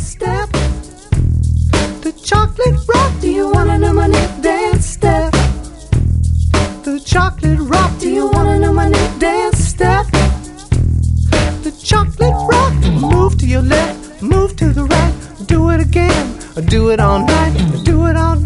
step? The chocolate rock, do you wanna know my new dance step? The chocolate rock, do you wanna know my new dance step? The chocolate rock, move to your left, move to the right, do it again, do it all night, do it all night.